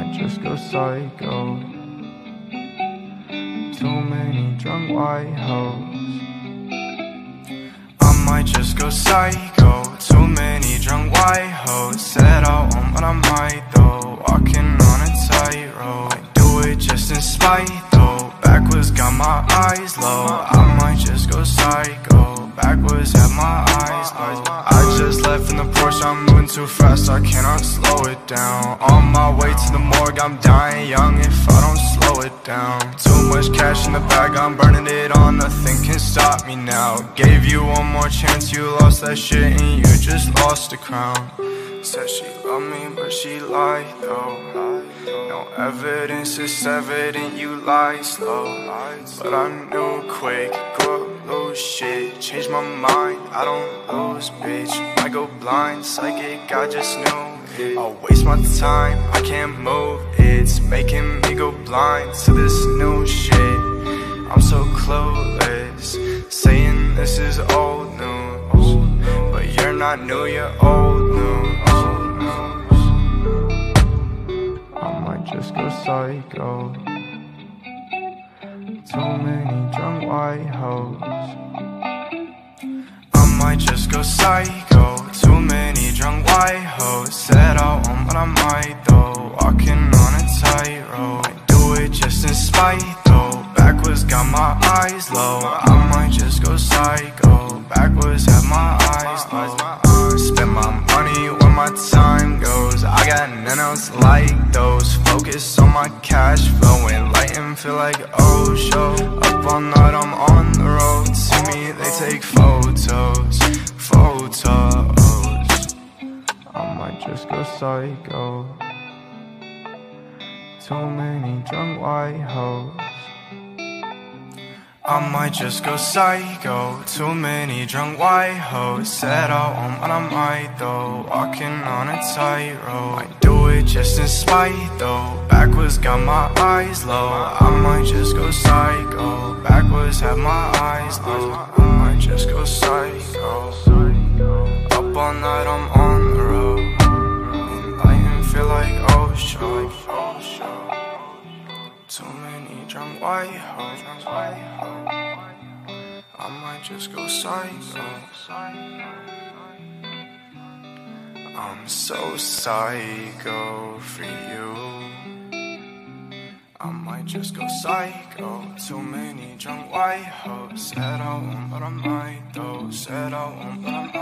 might just go psycho. Too many drunk white hoes. I might just go psycho. Too many drunk white hoes. Said I won't, but I might though. Walking on a tightrope. Might do it just in spite though. Backwards got my eyes low. I might just go psycho. Backwards have my eyes low. I just left in the Porsche, I'm moving too fast, I cannot slow it down. On my way to the morgue, I'm dying young if I don't slow it down. Too much cash in the bag, I'm burning it all, nothing can stop me now. Gave you one more chance, you lost that shit and you just lost the crown. Said she loved me, but she lied though. No evidence, it's evident you lied slow. But I knew quick, go up, lose shit. Change my mind, I don't lose, bitch. I go blind, psychic, I just knew it. I'll waste my time, I can't move. It's making me go blind to this new shit. I'm so clueless, saying this is old news. But you're not new, you're old news. I might just go psycho. Too many drunk white hoes. I might just go psycho. Too many drunk white hoes. Said I won't, but I might though. Walking on a tightrope. I do it just in spite though. Backwards got my eyes low. I might just go psycho. Backwards have my eyes low. Spend my money where my time goes. I got none else like those. Focus on my cash flow. Enlightened, feel like oh show. Up all night, I'm on the road. See me, they take photos. I might just go psycho. Too many drunk white hoes. I might just go psycho. Too many drunk white hoes. Said I won't, but I might though. Walking on a tightrope. Might do it just in spite though. Backwards got my eyes low. I might just go psycho. Backwards have my eyes low. I might just go psycho. Up all night, I'm on the road. Enlightened, feel like oh show. Too many drunk white hoes. I might just go psycho. I'm so psycho for you. I might just go psycho. Too many drunk white hoes. Said I won't, but I might though. Said I won't, but I might.